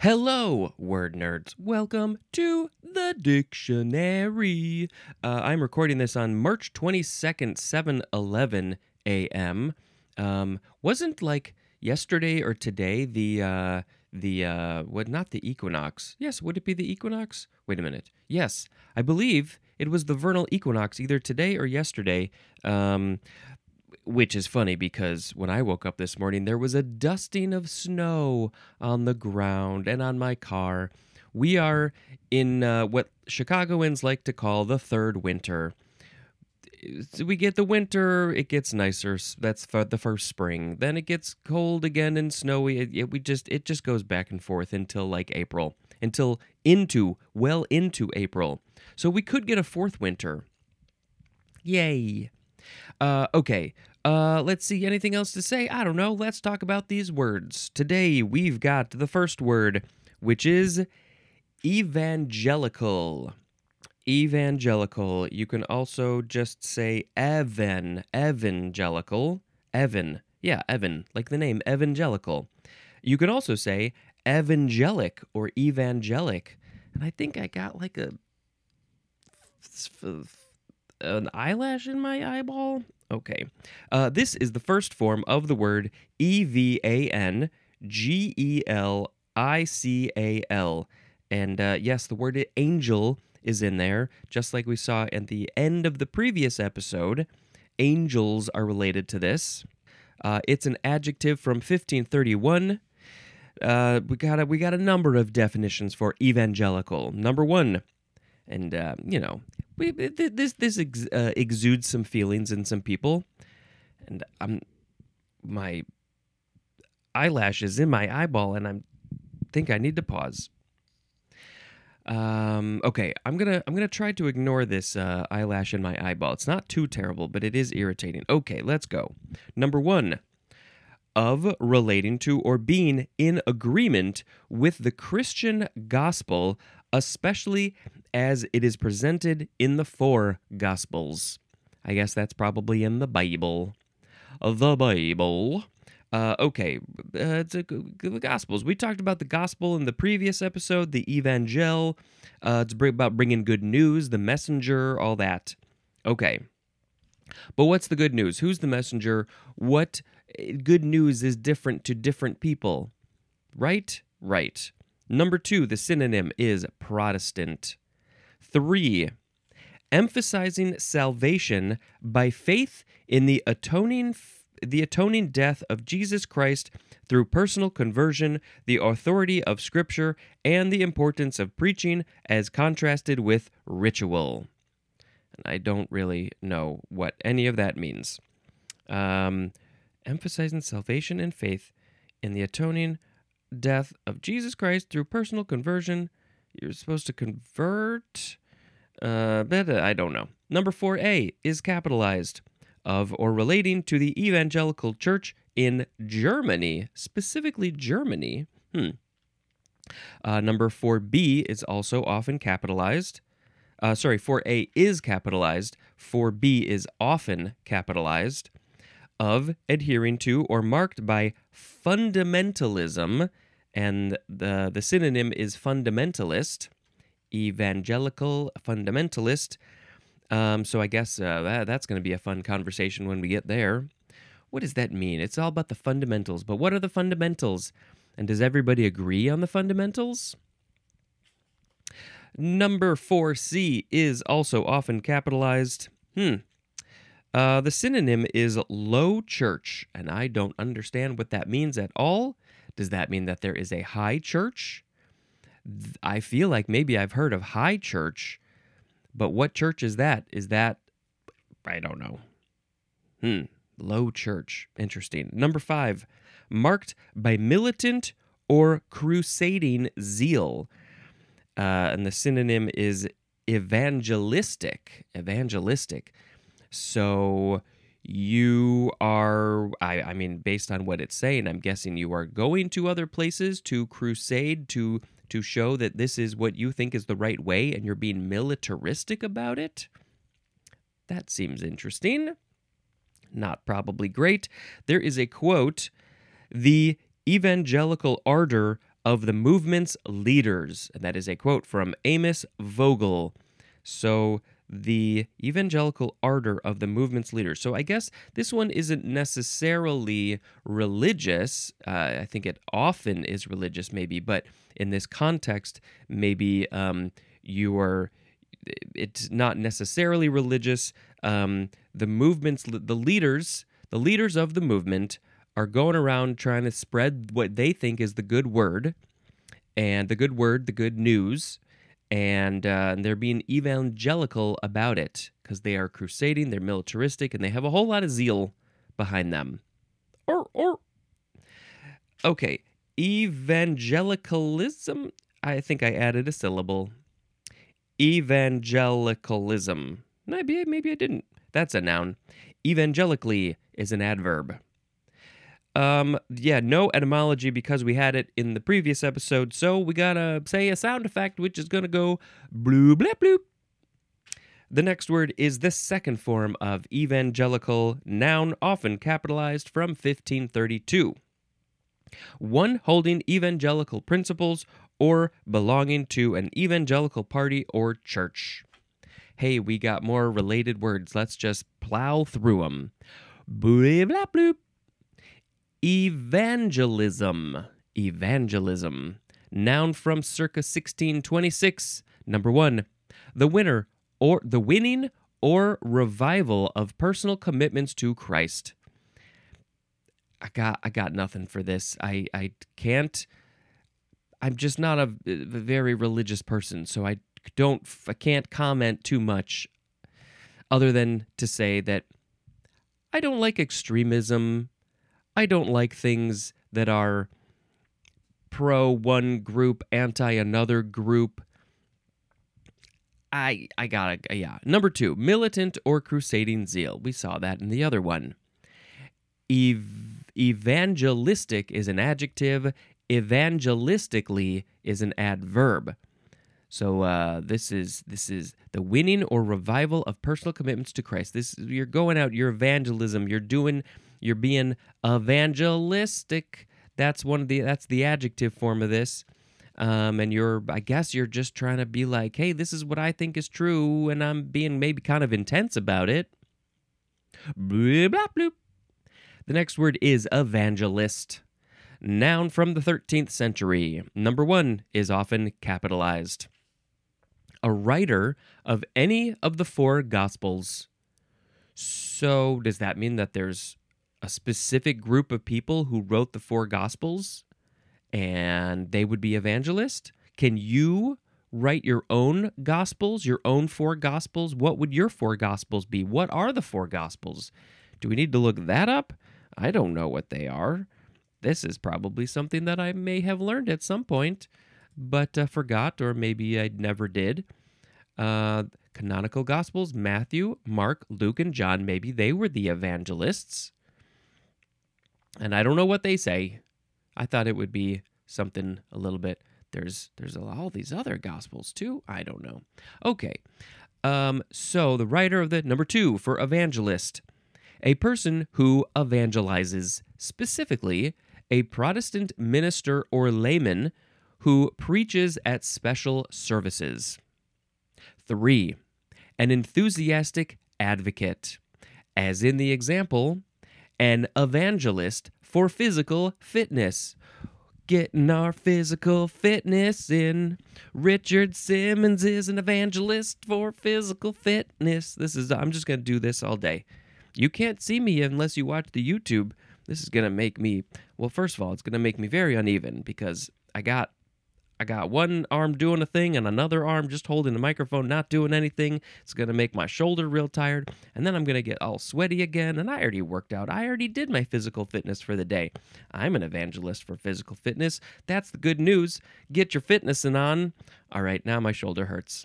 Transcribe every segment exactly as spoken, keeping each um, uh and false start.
Hello, word nerds. Welcome to the dictionary. Uh, I'm recording this on March twenty-second, seven eleven a.m. Um, wasn't like yesterday or today the uh, the uh, what? Not the equinox. Yes, would it be the equinox? Wait a minute. Yes, I believe it was the vernal equinox, either today or yesterday. Um, which is funny because when I woke up this morning, there was a dusting of snow on the ground and on my car. We are in uh, what Chicagoans like to call the third winter. So we get the winter, it gets nicer. That's for the first spring. Then it gets cold again and snowy. It, it, we just it just goes back and forth until like April, until into well into April. So we could get a fourth winter. Yay. Uh, okay, uh, let's see, anything else to say? I don't know, let's talk about these words. Today, we've got the first word, which is evangelical. Evangelical. You can also just say Evan, evangelical. Evan, yeah, Evan, like the name, evangelical. You can also say evangelic or evangelic. And I think I got like a... an eyelash in my eyeball? Okay. Uh, this is the first form of the word E V A N G E L I C A L. And uh, yes, the word angel is in there, just like we saw at the end of the previous episode. Angels are related to this. Uh, it's an adjective from fifteen thirty-one. Uh, we got a, we got a number of definitions for evangelical. Number one, and uh, you know, we, this this ex, uh, exudes some feelings in some people, and I'm my eyelash is in my eyeball, and I think I need to pause. Um, okay, I'm gonna I'm gonna try to ignore this uh, eyelash in my eyeball. It's not too terrible, but it is irritating. Okay, let's go. Number one. Of, relating to, or being in agreement with the Christian gospel, especially as it is presented in the four gospels. I guess that's probably in the Bible. The Bible. Uh, okay, uh, it's a, the Gospels. We talked about the Gospel in the previous episode, the Evangel. Uh, it's about bringing good news, the messenger, all that. Okay. But what's the good news? Who's the messenger? What good news is different to different people? Right? Right. Number two, the synonym is Protestant. Three, emphasizing salvation by faith in the atoning the atoning death of Jesus Christ through personal conversion, the authority of Scripture, and the importance of preaching as contrasted with ritual. I don't really know what any of that means. Um, emphasizing salvation and faith in the atoning death of Jesus Christ through personal conversion. You're supposed to convert, uh, but I don't know. Number four A is capitalized. Of or relating to the evangelical church in Germany, specifically Germany. Hmm. Uh, number four B is also often capitalized. Uh, sorry, four A is capitalized, four B is often capitalized, of, adhering to, or marked by fundamentalism, and the, the synonym is fundamentalist, evangelical fundamentalist. Um, so I guess uh, that, that's going to be a fun conversation when we get there. What does that mean? It's all about the fundamentals, but what are the fundamentals? And does everybody agree on the fundamentals? Number four C is also often capitalized. Hmm. Uh, the synonym is low church, and I don't understand what that means at all. Does that mean that there is a high church? I feel like maybe I've heard of high church, but what church is that? Is that... I don't know. Hmm. Low church. Interesting. Number five. Marked by militant or crusading zeal. Uh, and the synonym is evangelistic. Evangelistic. So you are, I, I mean, based on what it's saying, I'm guessing you are going to other places to crusade, to to show that this is what you think is the right way, and you're being militaristic about it? That seems interesting. Not probably great. There is a quote, "The evangelical ardor of the movement's leaders. And that is a quote from Amos Vogel. So the evangelical ardor of the movement's leaders. So I guess this one isn't necessarily religious. Uh, I think it often is religious, maybe, but in this context, maybe um, you are. It's not necessarily religious. Um, the movement's the leaders, the leaders of the movement, are going around trying to spread what they think is the good word, and the good word, the good news. And uh, they're being evangelical about it because they are crusading, they're militaristic, and they have a whole lot of zeal behind them. Or, or, okay, evangelicalism. I think I added a syllable. Evangelicalism. Maybe, maybe I didn't. That's a noun. Evangelically is an adverb. Um, yeah, no etymology because we had it in the previous episode, so we gotta say a sound effect, which is gonna go bloop, bloop, bloop. The next word is the second form of evangelical, noun often capitalized from fifteen thirty-two. One holding evangelical principles or belonging to an evangelical party or church. Hey, we got more related words. Let's just plow through them. Bloop, bloop, bloop. Evangelism. Evangelism. Noun from circa sixteen twenty-six. Number one, the winner or the winning or revival of personal commitments to Christ. I got I got nothing for this. I, I can't. I'm just not a, a very religious person, so I don't I can't comment too much other than to say that I don't like extremism. I don't like things that are pro one group, anti another group. I I gotta, yeah. Number two, militant or crusading zeal. We saw that in the other one. Ev- evangelistic is an adjective. Evangelistically is an adverb. So uh, this is this is the winning or revival of personal commitments to Christ. This you're going out, you're evangelism, you're doing, you're being evangelistic. That's one of the that's the adjective form of this. Um, and you're, I guess, you're just trying to be like, hey, this is what I think is true, and I'm being maybe kind of intense about it. Bloop, bloop, bloop. The next word is evangelist. Noun from the thirteenth century. Number one is often capitalized. A writer of any of the four Gospels. So does that mean that there's a specific group of people who wrote the four Gospels and they would be evangelists? Can you write your own Gospels, your own four Gospels? What would your four Gospels be? What are the four Gospels? Do we need to look that up? I don't know what they are. This is probably something that I may have learned at some point, but uh, forgot, or maybe I never did. Uh, canonical Gospels, Matthew, Mark, Luke, and John, maybe they were the evangelists. And I don't know what they say. I thought it would be something a little bit, there's there's all these other Gospels too. I don't know. Okay, um, so the writer of the, number two for evangelist, a person who evangelizes, specifically a Protestant minister or layman who preaches at special services. Three, an enthusiastic advocate, as in the example, an evangelist for physical fitness. Getting our physical fitness in. Richard Simmons is an evangelist for physical fitness. This is, I'm just going to do this all day. You can't see me unless you watch the YouTube. This is going to make me, well, first of all, it's going to make me very uneven because I got I got one arm doing a thing and another arm just holding the microphone, not doing anything. It's going to make my shoulder real tired, and then I'm going to get all sweaty again, and I already worked out. I already did my physical fitness for the day. I'm an evangelist for physical fitness. That's the good news. Get your fitnessing on. All right, now my shoulder hurts.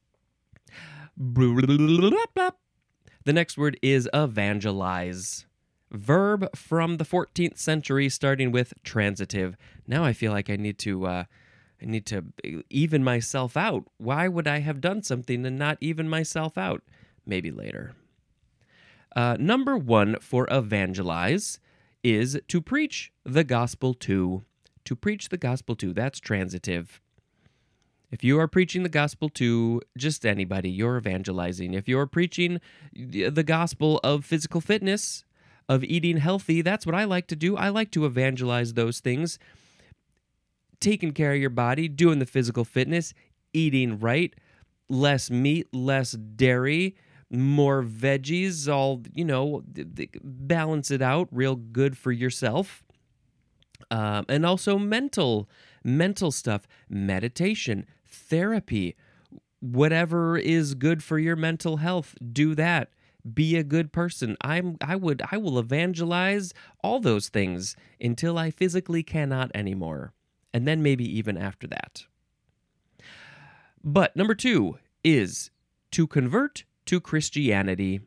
The next word is evangelize. Verb from the fourteenth century, starting with transitive. Now I feel like I need to uh, I need to even myself out. Why would I have done something and not even myself out? Maybe later. Uh, number one for evangelize is to preach the gospel to. to preach the gospel to. That's transitive. If you are preaching the gospel to just anybody, you're evangelizing. If you're preaching the gospel of physical fitness, of eating healthy, that's what I like to do. I like to evangelize those things. Taking care of your body, doing the physical fitness, eating right, less meat, less dairy, more veggies, all, you know, balance it out real good for yourself. Um, and also mental, mental stuff, meditation, therapy, whatever is good for your mental health, do that. Be a good person. I'm I would I will evangelize all those things until I physically cannot anymore. And then maybe even after that. But number two is to convert to Christianity.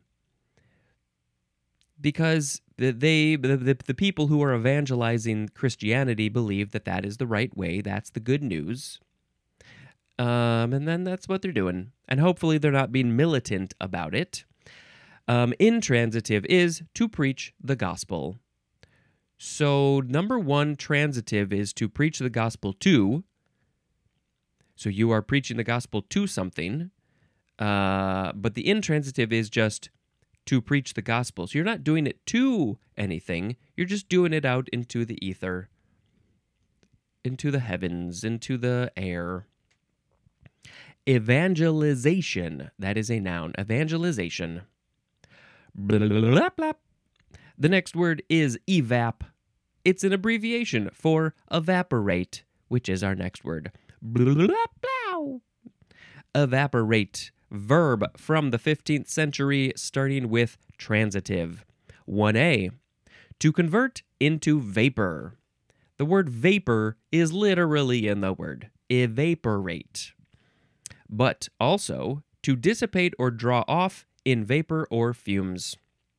Because they the, the, the people who are evangelizing Christianity believe that that is the right way. That's the good news. Um, and then that's what they're doing. And hopefully they're not being militant about it. Um, intransitive is to preach the gospel. So number one, transitive, is to preach the gospel to. So you are preaching the gospel to something. Uh, but the intransitive is just to preach the gospel. So you're not doing it to anything. You're just doing it out into the ether, into the heavens, into the air. Evangelization. That is a noun. Evangelization. Blah, blah, blah, blah. The next word is evap. It's an abbreviation for evaporate, which is our next word. Blah, blah, blah. Evaporate. Verb from the fifteenth century, starting with transitive. one A. To convert into vapor. The word vapor is literally in the word evaporate. But also to dissipate or draw off in vapor or fumes.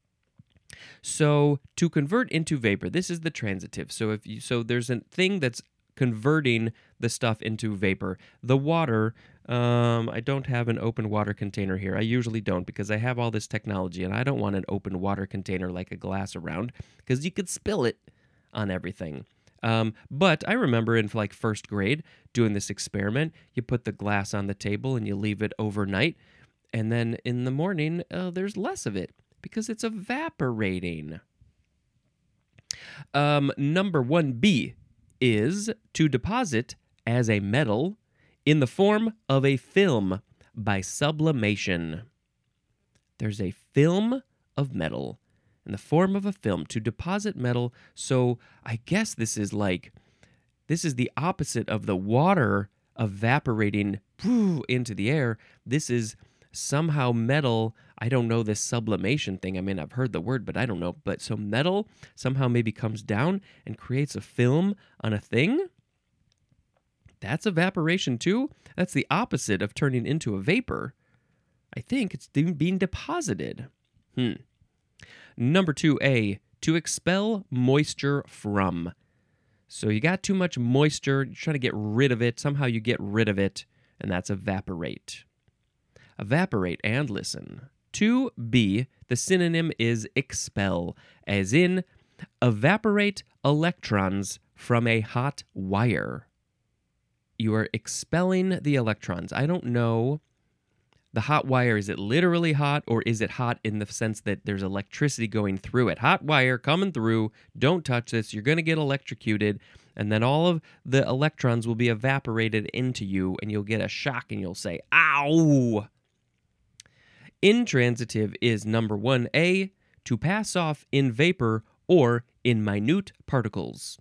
So to convert into vapor, this is the transitive. So if you so there's a thing that's converting the stuff into vapor. The water, um, I don't have an open water container here. I usually don't because I have all this technology and I don't want an open water container like a glass around because you could spill it on everything. Um, but I remember in like first grade doing this experiment. You put the glass on the table and you leave it overnight. And then in the morning, uh, there's less of it because it's evaporating. Um, number one B is to deposit as a metal in the form of a film by sublimation. There's a film of metal in the form of a film to deposit metal. So I guess this is like, this is the opposite of the water evaporating into the air. This is somehow metal. I don't know this sublimation thing. I mean, I've heard the word, but I don't know. But so metal somehow maybe comes down and creates a film on a thing. That's evaporation too. That's the opposite of turning into a vapor. I think it's being deposited. Hmm. Number two A, to expel moisture from. So you got too much moisture, you're trying to get rid of it. Somehow you get rid of it, and that's evaporate. Evaporate, and listen. two B, the synonym is expel, as in evaporate electrons from a hot wire. You are expelling the electrons. I don't know. The hot wire, is it literally hot, or is it hot in the sense that there's electricity going through it? Hot wire coming through, don't touch this, you're going to get electrocuted, and then all of the electrons will be evaporated into you, and you'll get a shock, and you'll say, ow! Intransitive is number one A, to pass off in vapor or in minute particles.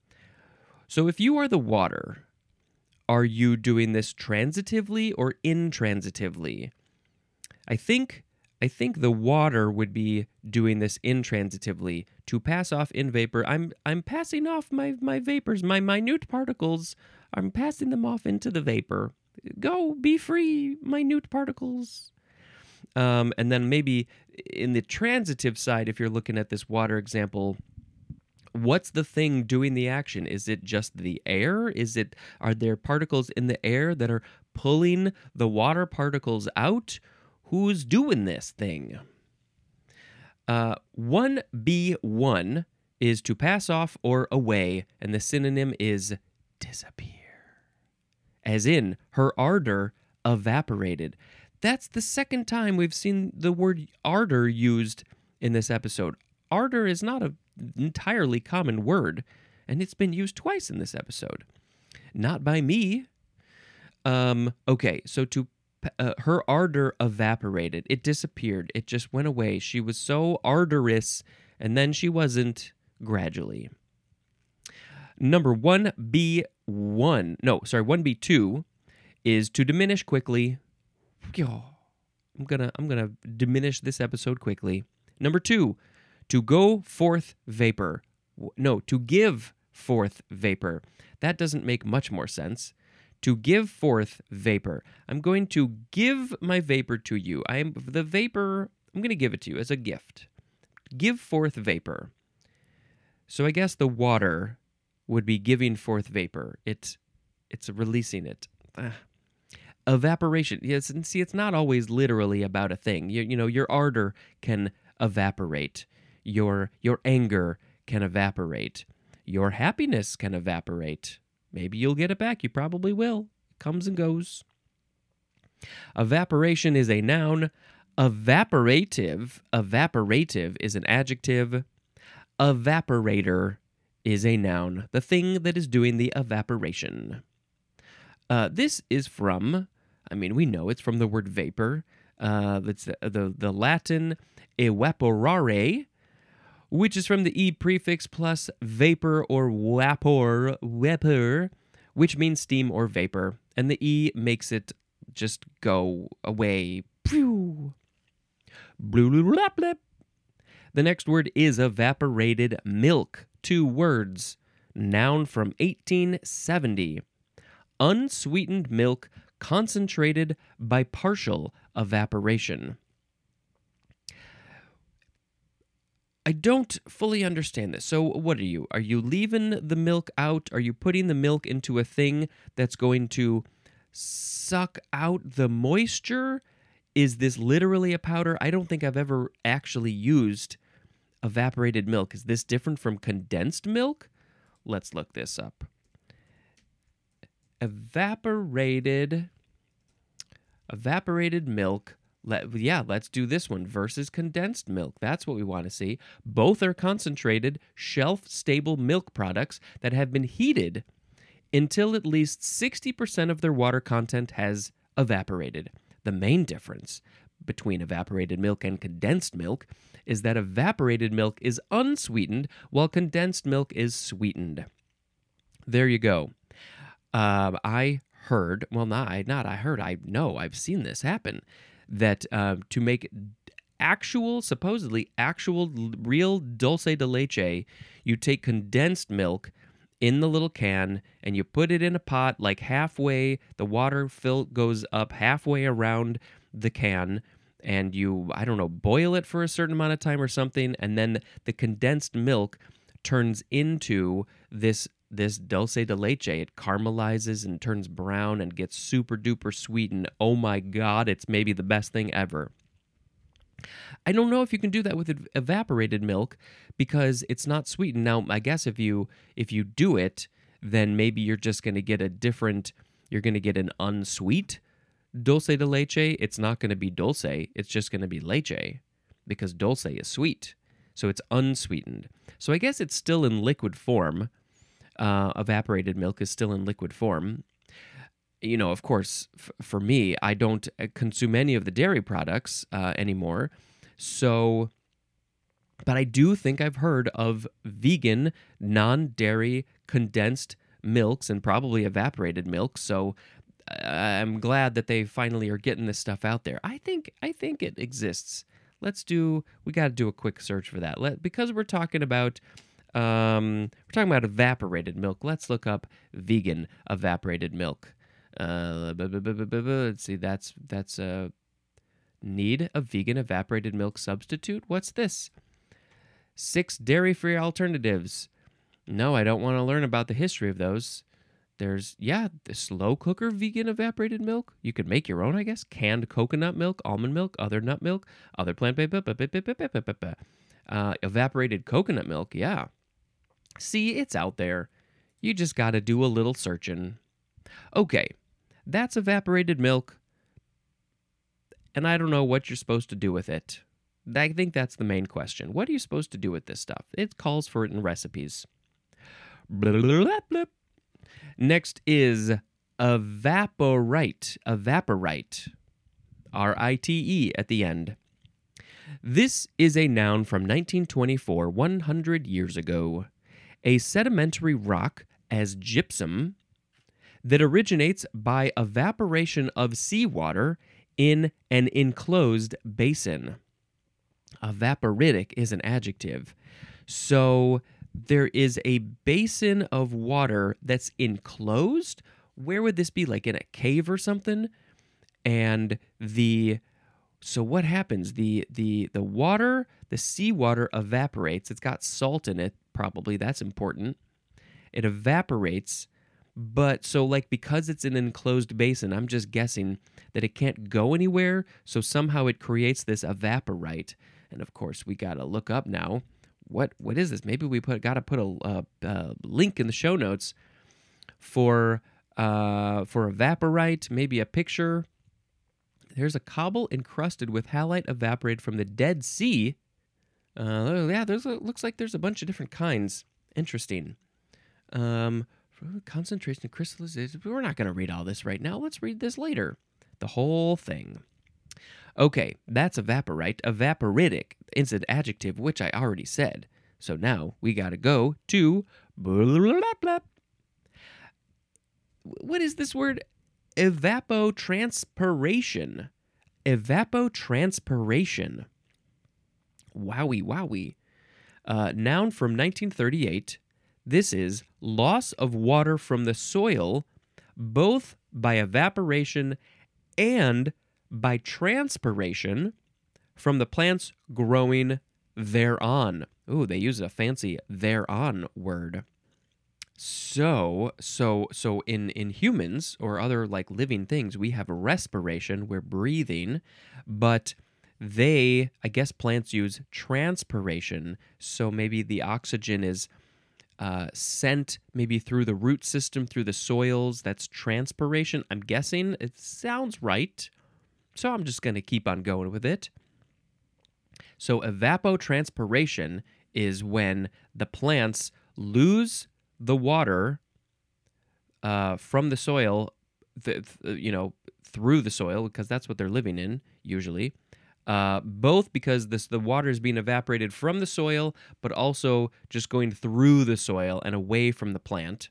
So if you are the water, are you doing this transitively or intransitively? I think I think the water would be doing this intransitively. To pass off in vapor, I'm I'm passing off my, my vapors, my minute particles. I'm passing them off into the vapor. Go, be free, minute particles. Um, and then maybe in the transitive side, if you're looking at this water example, what's the thing doing the action? Is it just the air? Is it, are there particles in the air that are pulling the water particles out? Who's doing this thing? Uh, one B one is to pass off or away, and the synonym is disappear. As in, her ardor evaporated. That's the second time we've seen the word ardor used in this episode. Ardor is not an entirely common word, and it's been used twice in this episode. Not by me. Um, okay, so to uh, her ardor evaporated. It disappeared. It just went away. She was so ardorous, and then she wasn't gradually. Number one B one, no, sorry, one B two is to diminish quickly. I'm gonna, I'm gonna diminish this episode quickly. Number two, to go forth vapor. No, to give forth vapor. That doesn't make much more sense. To give forth vapor. I'm going to give my vapor to you. I am the vapor. I'm going to give it to you as a gift. Give forth vapor. So I guess the water would be giving forth vapor. It, it's releasing it. Ah. Evaporation. Yes, and see, it's not always literally about a thing. You, you know, your ardor can evaporate. Your your anger can evaporate. Your happiness can evaporate. Maybe you'll get it back. You probably will. It comes and goes. Evaporation is a noun. Evaporative, evaporative is an adjective. Evaporator is a noun. The thing that is doing the evaporation. Uh, this is from, I mean, we know it's from the word vapor. Uh, it's the, the, the Latin evaporare, which is from the e prefix plus vapor or vapor, vapor, which means steam or vapor. And the e makes it just go away. Pew. The next word is evaporated milk. Two words. Noun from eighteen seventy. Unsweetened milk concentrated by partial evaporation. I don't fully understand this. So what are you? Are you leaving the milk out? Are you putting the milk into a thing that's going to suck out the moisture? Is this literally a powder? I don't think I've ever actually used evaporated milk. Is this different from condensed milk? Let's look this up. Evaporated, evaporated milk. Let, yeah, let's do this one versus condensed milk. That's what we want to see. Both are concentrated, shelf-stable milk products that have been heated until at least sixty percent of their water content has evaporated. The main difference between evaporated milk and condensed milk is that evaporated milk is unsweetened while condensed milk is sweetened. There you go. Uh, I heard, well, not I, not I heard, I know, I've seen this happen, that uh, to make actual, supposedly actual, real dulce de leche, you take condensed milk in the little can and you put it in a pot like halfway, the water fill goes up halfway around the can, and you, I don't know, boil it for a certain amount of time or something, and then the condensed milk turns into this this dulce de leche. It caramelizes and turns brown and gets super duper sweet, and oh my god, it's maybe the best thing ever. I don't know if you can do that with evaporated milk because it's not sweetened. Now, I guess if you if you do it, then maybe you're just going to get a different, you're going to get an unsweet dulce de leche. It's not going to be dulce, it's just going to be leche because dulce is sweet. So it's unsweetened. So I guess it's still in liquid form. Uh, evaporated milk is still in liquid form. You know, of course, f- for me, I don't consume any of the dairy products uh, anymore. So, but I do think I've heard of vegan, non-dairy, condensed milks and probably evaporated milk. So uh, I'm glad that they finally are getting this stuff out there. I think, I think it exists. Let's do, we got to do a quick search for that. Let, because we're talking about Um, we're talking about evaporated milk. Let's look up vegan evaporated milk. Uh, bu- bu- bu- bu- bu- bu- let's see. That's that's a need a vegan evaporated milk substitute. What's this? Six dairy-free alternatives. No, I don't want to learn about the history of those. There's yeah, the slow cooker vegan evaporated milk. You could make your own, I guess. Canned coconut milk, almond milk, other nut milk, other plant-based. Uh, evaporated coconut milk. Yeah. See, it's out there. You just got to do a little searching. Okay, that's evaporated milk, and I don't know what you're supposed to do with it. I think that's the main question. What are you supposed to do with this stuff? It calls for it in recipes. Blah, blah, blah, blah. Next is evaporite. Evaporite. R I T E at the end. This is a noun from nineteen twenty-four, one hundred years ago. A sedimentary rock as gypsum that originates by evaporation of seawater in an enclosed basin. Evaporitic is an adjective. So there is a basin of water that's enclosed. Where would this be? Like in a cave or something? And the so what happens? The the the water, the seawater evaporates. It's got salt in it, probably. That's important. It evaporates. But so like because it's an enclosed basin, I'm just guessing that it can't go anywhere. So somehow it creates this evaporite. And of course, we gotta look up now. What what is this? Maybe we put gotta put a, a, a link in the show notes for uh, for evaporite. Maybe a picture. There's a cobble encrusted with halite evaporated from the Dead Sea. Uh, yeah, there's a, looks like there's a bunch of different kinds. Interesting. Um, concentration, crystallization. We're not going to read all this right now. Let's read this later. The whole thing. Okay, that's evaporite. Evaporitic is an adjective, which I already said. So now we got to go to blah, blah, blah, blah. What is this word? Evapotranspiration. Evapotranspiration. Wowie, wowie. Uh, noun from nineteen thirty-eight. This is loss of water from the soil, both by evaporation and by transpiration from the plants growing thereon. Ooh, they use a fancy thereon word. So, so, so in, in humans or other like living things, we have respiration, we're breathing, but they, I guess plants use transpiration. So maybe the oxygen is uh, sent maybe through the root system, through the soils. That's transpiration. I'm guessing it sounds right. So I'm just going to keep on going with it. So evapotranspiration is when the plants lose the water uh, from the soil, th- th- you know, through the soil, because that's what they're living in usually. Uh, both because this, the water is being evaporated from the soil, but also just going through the soil and away from the plant.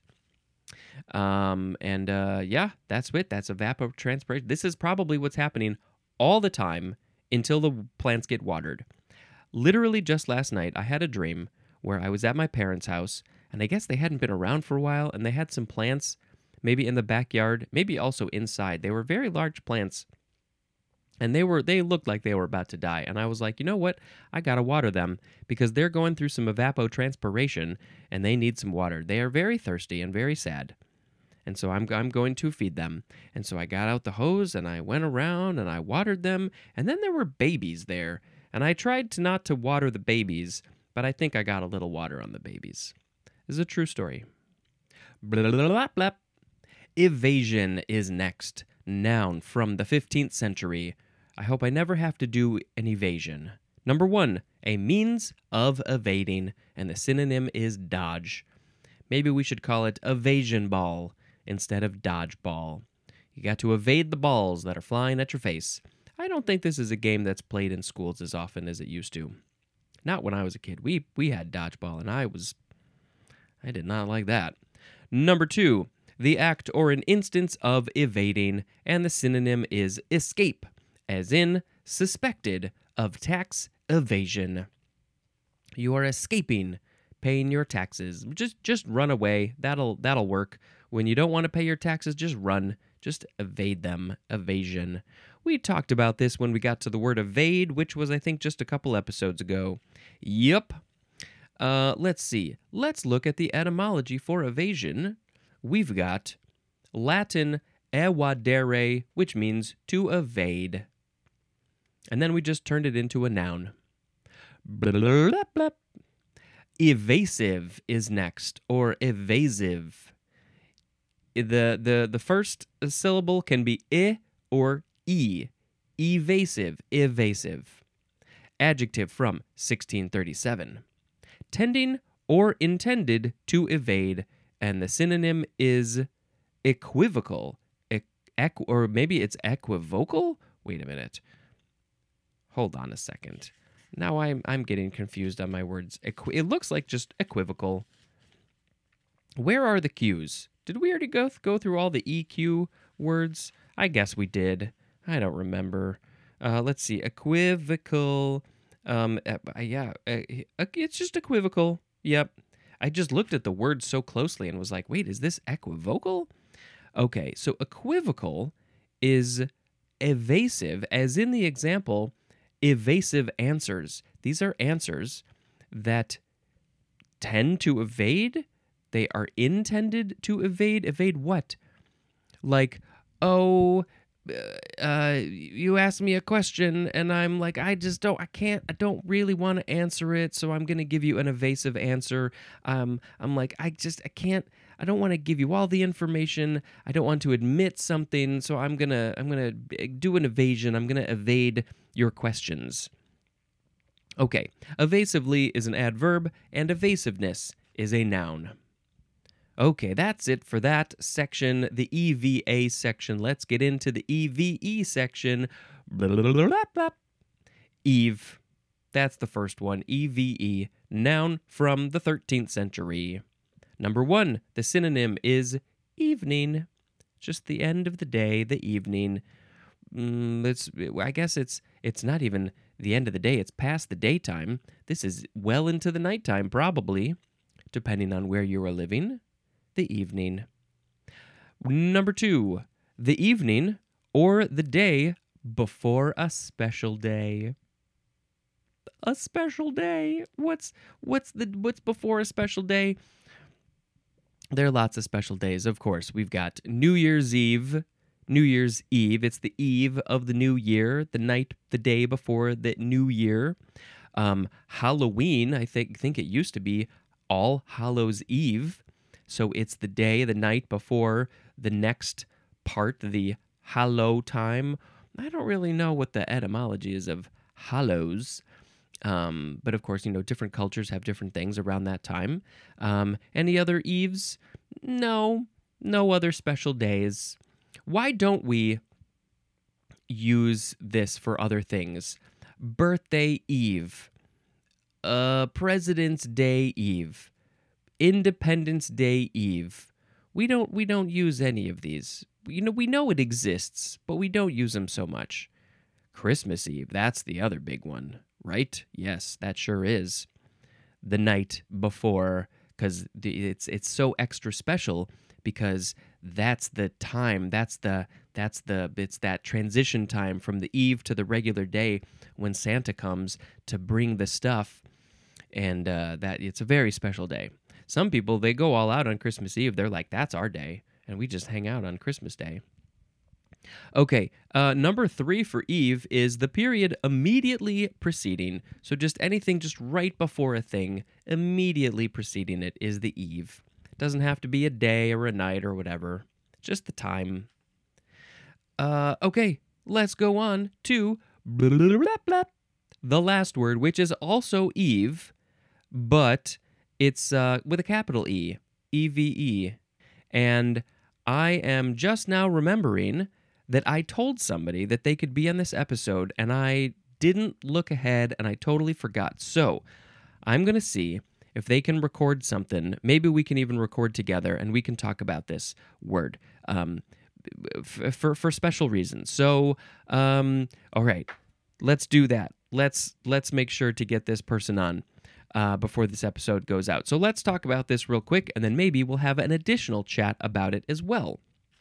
Um, and uh, yeah, that's it. That's evapotranspiration. This is probably what's happening all the time until the plants get watered. Literally just last night, I had a dream where I was at my parents' house, and I guess they hadn't been around for a while, and they had some plants, maybe in the backyard, maybe also inside. They were very large plants, and they were they looked like they were about to die. And I was like, you know what? I gotta water them because they're going through some evapotranspiration, and they need some water. They are very thirsty and very sad. And so I'm I'm going to feed them. And so I got out the hose, and I went around, and I watered them, and then there were babies there. And I tried to not to water the babies, but I think I got a little water on the babies. This is a true story. Blah, blah, blah, blah. Evasion is next. Noun from the fifteenth century. I hope I never have to do an evasion. Number one, a means of evading, and the synonym is dodge. Maybe we should call it evasion ball instead of dodge ball. You got to evade the balls that are flying at your face. I don't think this is a game that's played in schools as often as it used to. Not when I was a kid. We we had dodgeball, and I was... I did not like that. Number two, the act or an instance of evading, and the synonym is escape, as in suspected of tax evasion. You are escaping paying your taxes. Just just run away. That'll that'll work. When you don't want to pay your taxes, just run. Just evade them. Evasion. We talked about this when we got to the word evade, which was, I think, just a couple episodes ago. Yup. Uh, let's see. Let's look at the etymology for evasion. We've got Latin evadere, which means to evade. And then we just turned it into a noun. Blah, blah, blah, blah. Evasive is next, or evasive. The, the, the first syllable can be I or E. Evasive, evasive. Adjective from sixteen thirty-seven. Tending or intended to evade, and the synonym is equivocal. E- equ- or maybe it's equivocal? Wait a minute. Hold on a second. Now I'm I'm getting confused on my words. Equi- it looks like just equivocal. Where are the Q's? Did we already go th- go through all the E Q words? I guess we did. I don't remember. Uh, let's see. Equivocal. Um, uh, yeah, uh, it's just equivocal. Yep. I just looked at the word so closely and was like, wait, is this equivocal? Okay, so equivocal is evasive, as in the example, evasive answers. These are answers that tend to evade. They are intended to evade. Evade what? Like, oh, uh, you asked me a question and I'm like, I just don't, I can't, I don't really want to answer it. So I'm going to give you an evasive answer. Um, I'm like, I just, I can't, I don't want to give you all the information. I don't want to admit something. So I'm going to, I'm going to do an evasion. I'm going to evade your questions. Okay. Evasively is an adverb and evasiveness is a noun. Okay, that's it for that section, the E V A section. Let's get into the E V E section. Blah, blah, blah, blah, blah. Eve. That's the first one. E V E, noun from the thirteenth century. Number one, the synonym is evening. Just the end of the day, the evening. Mm, it's, I guess it's it's not even the end of the day. It's past the daytime. This is well into the nighttime, probably, depending on where you are living. The evening. Number two, the evening or the day before a special day. A special day. What's what's the what's before a special day? There are lots of special days, of course. We've got New Year's Eve. New Year's Eve. It's the eve of the new year, the night, the day before the new year. Um, Halloween, I think think it used to be All Hallows Eve. So it's the day, the night before the next part, the Hallow time. I don't really know what the etymology is of Hallows. Um, but of course, you know, different cultures have different things around that time. Um, any other eves? No, no other special days. Why don't we use this for other things? Birthday Eve, uh, President's Day Eve, Independence Day Eve. We don't we don't use any of these. You know, we know it exists, but we don't use them so much. Christmas Eve, that's the other big one, right? Yes, that sure is. The night before, because it's it's so extra special because that's the time, that's the that's the it's that transition time from the eve to the regular day when Santa comes to bring the stuff, and uh, that it's a very special day. Some people, they go all out on Christmas Eve. They're like, that's our day, and we just hang out on Christmas Day. Okay, uh, number three for Eve is the period immediately preceding. So just anything just right before a thing, immediately preceding it is the Eve. It doesn't have to be a day or a night or whatever, just the time. Uh, okay, let's go on to blah, blah, blah, blah, the last word, which is also Eve, but it's uh, with a capital E, E V E. And I am just now remembering that I told somebody that they could be on this episode, and I didn't look ahead, and I totally forgot. So I'm going to see if they can record something. Maybe we can even record together, and we can talk about this word um, f- for, for special reasons. So, um, all right, let's do that. Let's let's make sure to get this person on. Uh, before this episode goes out. So let's talk about this real quick, and then maybe we'll have an additional chat about it as well.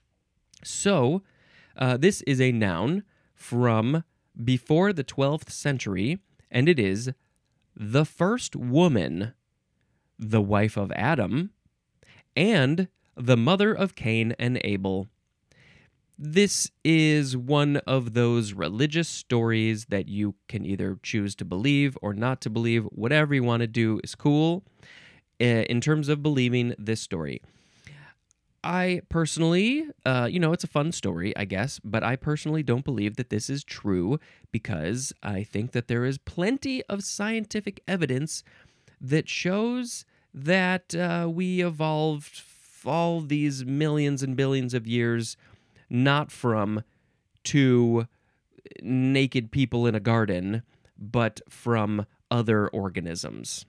So uh, this is a noun from before the twelfth century, and it is the first woman, the wife of Adam, and the mother of Cain and Abel. This is one of those religious stories that you can either choose to believe or not to believe. Whatever you want to do is cool uh, in terms of believing this story. I personally, uh, you know, it's a fun story, I guess, but I personally don't believe that this is true because I think that there is plenty of scientific evidence that shows that uh, we evolved all these millions and billions of years not from two naked people in a garden, but from other organisms.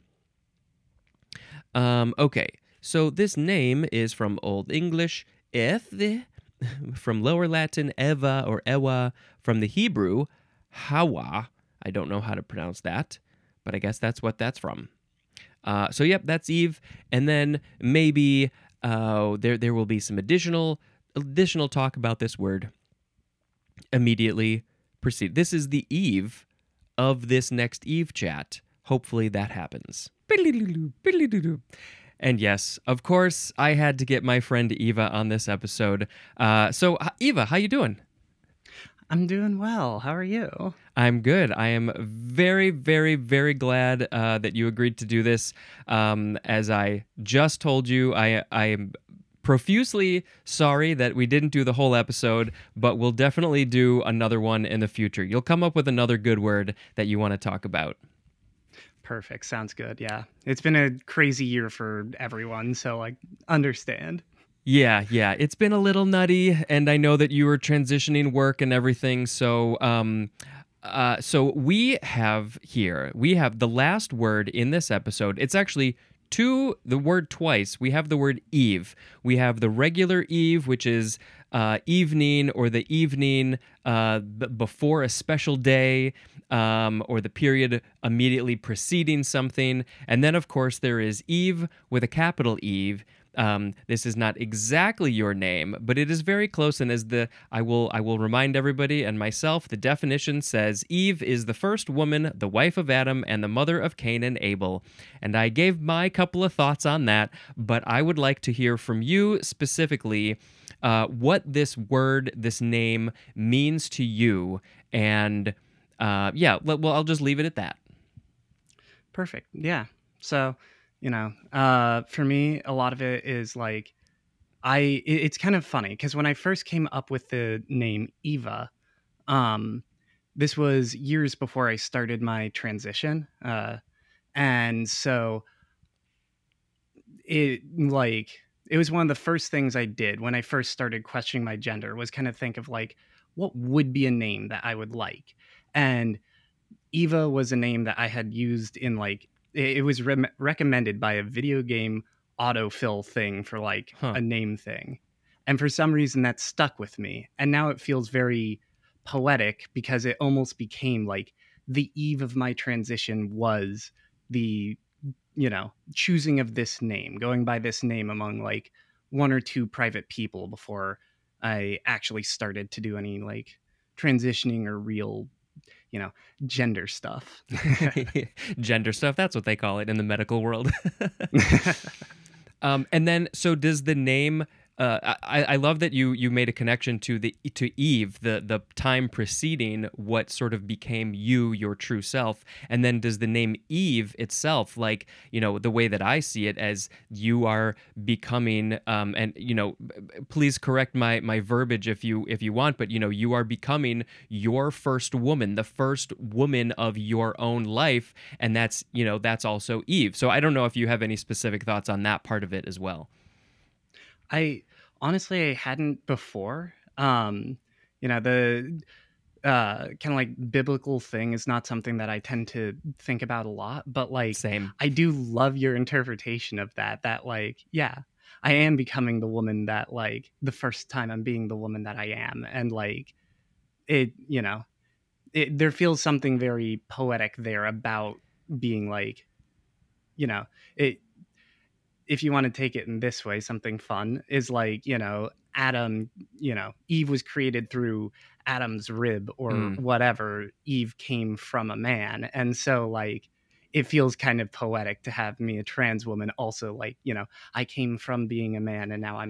Um, okay, so this name is from Old English, eth, from Lower Latin, eva or ewa, from the Hebrew, hawa. I don't know how to pronounce that, but I guess that's what that's from. Uh, so, yep, that's Eve. And then maybe uh, there there will be some additional additional talk about this word immediately proceed. This is the eve of this next Eve chat. Hopefully that happens. And yes, of course, I had to get my friend Eva on this episode. Uh, so, Eva, how you doing? I'm doing well. How are you? I'm good. I am very, very, very glad uh, that you agreed to do this. Um, as I just told you, I I am profusely sorry that we didn't do the whole episode, but we'll definitely do another one in the future. You'll come up with another good word that you want to talk about. Perfect. Sounds good. Yeah. It's been a crazy year for everyone, so I understand. Yeah, yeah. It's been a little nutty, and I know that you were transitioning work and everything. So, um, uh, so we have here, we have the last word in this episode. It's actually two, the word twice. We have the word eve. We have the regular eve, which is uh, evening or the evening uh, b- before a special day. Um, or the period immediately preceding something. And then, of course, there is Eve with a capital Eve. Um, this is not exactly your name, but it is very close. And as the I will I will remind everybody and myself, the definition says Eve is the first woman, the wife of Adam, and the mother of Cain and Abel. And I gave my couple of thoughts on that, but I would like to hear from you specifically uh, what this word, this name means to you, and uh, yeah, well, I'll just leave it at that. Perfect. Yeah. So, you know, uh, for me, a lot of it is like, I, it, it's kind of funny because when I first came up with the name Eva, um, this was years before I started my transition. Uh, and so it like, it was one of the first things I did when I first started questioning my gender was kind of think of like, what would be a name that I would like? And Eva was a name that I had used in like it was re- recommended by a video game autofill thing for like Huh. a name thing. And for some reason that stuck with me. And now it feels very poetic because it almost became like the eve of my transition was the, you know, choosing of this name, going by this name among like one or two private people before I actually started to do any like transitioning or real, you know, gender stuff. Gender stuff, that's what they call it in the medical world. um, and then, so does the name? Uh, I, I love that you you made a connection to the to Eve, the the time preceding what sort of became you, your true self, and then does the name Eve itself, like, you know, the way that I see it as you are becoming, um, and you know, please correct my my verbiage if you if you want, but you know, you are becoming your first woman, the first woman of your own life, and that's, you know, that's also Eve. So I don't know if you have any specific thoughts on that part of it as well. I honestly I hadn't before. Um, you know, the uh kind of like biblical thing is not something that I tend to think about a lot, but like Same. I do love your interpretation of that that like yeah, I am becoming the woman that like the first time I'm being the woman that I am and like it, you know, it, there feels something very poetic there about being like, you know, it if you want to take it in this way, something fun is like, you know, Adam, you know, Eve was created through Adam's rib or Mm. whatever. Eve came from a man. And so, like, it feels kind of poetic to have me, a trans woman, also like, you know, I came from being a man and now I'm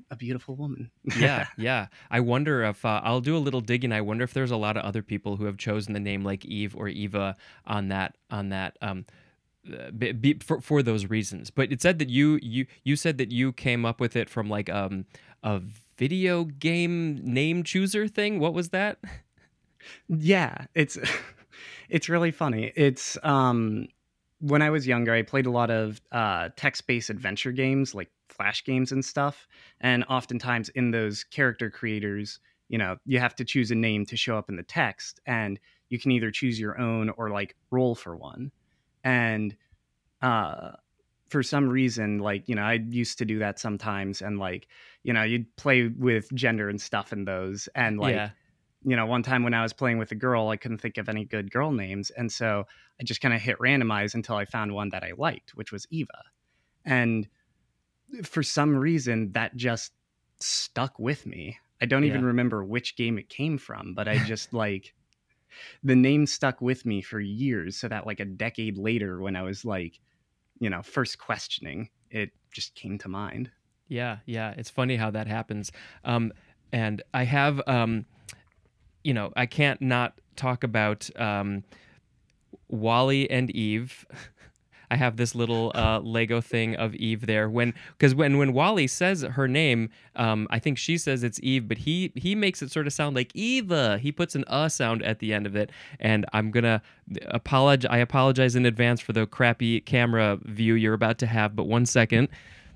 a beautiful woman. Yeah, yeah. I wonder if uh, I'll do a little digging. I wonder if there's a lot of other people who have chosen the name like Eve or Eva on that on that um uh, be, be, for for those reasons. But it said that you you you said that you came up with it from like um a video game name chooser thing. What was that? Yeah, it's it's really funny. It's um when I was younger, I played a lot of uh text-based adventure games like flash games and stuff, and oftentimes in those character creators, you know, you have to choose a name to show up in the text, and you can either choose your own or like roll for one. And uh for some reason, like, you know, I used to do that sometimes, and like, you know, you'd play with gender and stuff in those, and like, Yeah. you know, one time when I was playing with a girl, I couldn't think of any good girl names. And so I just kind of hit randomize until I found one that I liked, which was Eva. And for some reason, that just stuck with me. I don't even Yeah. remember which game it came from, but I just like the name stuck with me for years. So that like a decade later, when I was like, you know, first questioning, it just came to mind. Yeah, yeah. It's funny how that happens. Um, and I have, um, you know, I can't not talk about um, Wally and Eve. I have this little uh, Lego thing of Eve there. When because when when Wally says her name, um, I think she says it's Eve, but he he makes it sort of sound like Eva. He puts an uh sound at the end of it, and I'm gonna apologize. I apologize in advance for the crappy camera view you're about to have. But one second,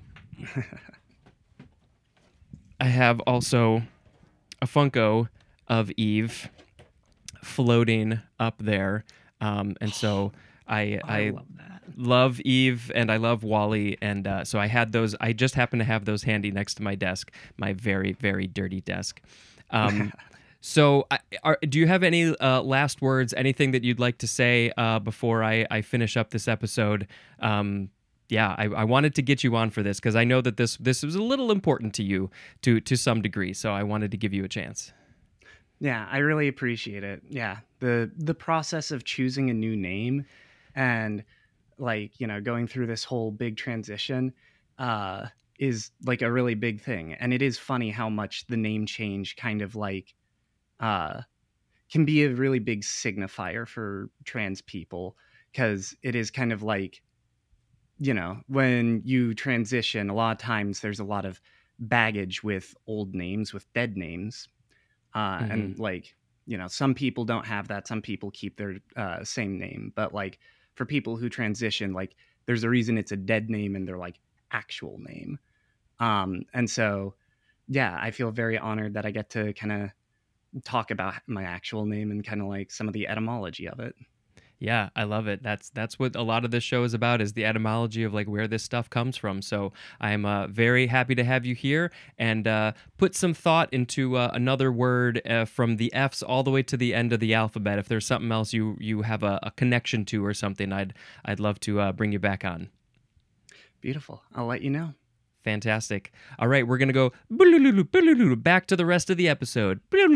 I have also a Funko of Eve floating up there, um, and so I Oh, I I love that. love Eve and I love Wally, and uh, so I had those. I just happen to have those handy next to my desk, my very very dirty desk. Um, so, I, are, do you have any uh, last words? Anything that you'd like to say uh, before I, I finish up this episode? Um, yeah, I, I wanted to get you on for this because I know that this this was a little important to you to to some degree. So I wanted to give you a chance. Yeah, I really appreciate it. Yeah. The the process of choosing a new name and like, you know, going through this whole big transition uh is like a really big thing. And it is funny how much the name change kind of like uh can be a really big signifier for trans people, because it is kind of like, you know, when you transition, a lot of times there's a lot of baggage with old names, with dead names, uh, Hmm. and like, you know, some people don't have that, some people keep their uh, same name, but like for people who transition, like there's a reason it's a dead name and their like actual name. Um and so yeah, I feel very honored that I get to kind of talk about my actual name and kind of like some of the etymology of it. Yeah, I love it. That's that's what a lot of this show is about, is the etymology of like where this stuff comes from. So I'm uh, very happy to have you here and uh, put some thought into uh, another word uh, from the F's all the way to the end of the alphabet. If there's something else you you have a, a connection to or something, I'd I'd love to uh, bring you back on. Beautiful. I'll let you know. Fantastic. All right, we're gonna go back to the rest of the episode.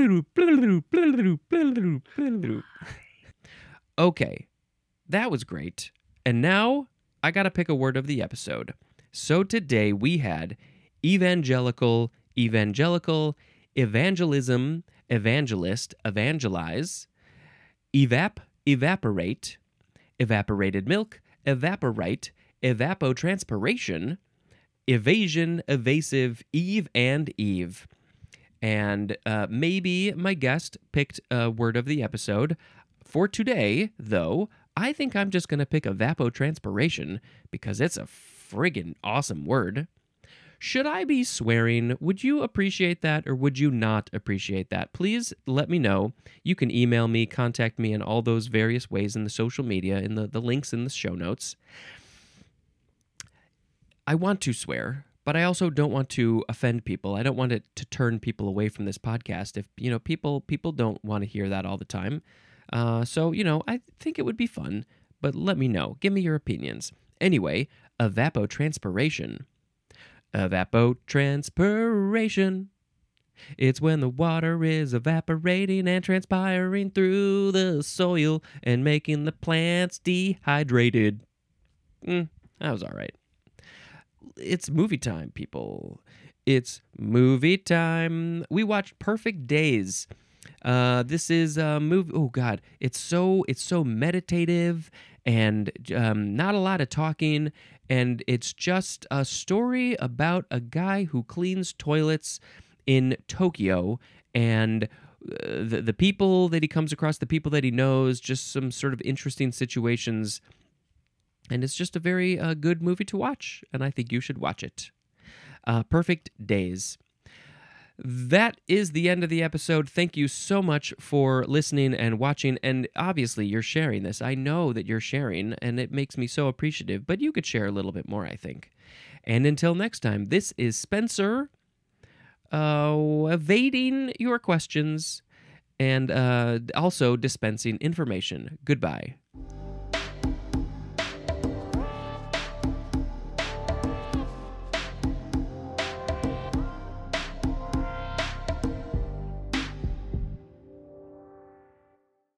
Okay, that was great. And now I got to pick a word of the episode. So today we had evangelical, evangelical, evangelism, evangelist, evangelize, evap, evaporate, evaporated milk, evaporite, evapotranspiration, evasion, evasive, Eve, and Eve. And uh, maybe my guest picked a word of the episode. For today, though, I think I'm just going to pick evapotranspiration because it's a friggin' awesome word. Should I be swearing? Would you appreciate that or would you not appreciate that? Please let me know. You can email me, contact me in all those various ways in the social media, in the, the links in the show notes. I want to swear, but I also don't want to offend people. I don't want it to turn people away from this podcast. If, you know, people people don't want to hear that all the time. Uh, so, you know, I think it would be fun, but let me know. Give me your opinions. Anyway, evapotranspiration. Evapotranspiration. It's when the water is evaporating and transpiring through the soil and making the plants dehydrated. Mm, that was all right. It's movie time, people. It's movie time. We watched Perfect Days. Uh, this is a movie. Oh God, it's so it's so meditative and um, not a lot of talking, and it's just a story about a guy who cleans toilets in Tokyo, and uh, the the people that he comes across, the people that he knows, just some sort of interesting situations, and it's just a very uh, good movie to watch, and I think you should watch it. Uh, Perfect Days. That is the end of the episode. Thank you so much for listening and watching. And obviously, you're sharing this. I know that you're sharing, and it makes me so appreciative. But you could share a little bit more, I think. And until next time, this is Spencer uh, evading your questions and uh, also dispensing information. Goodbye.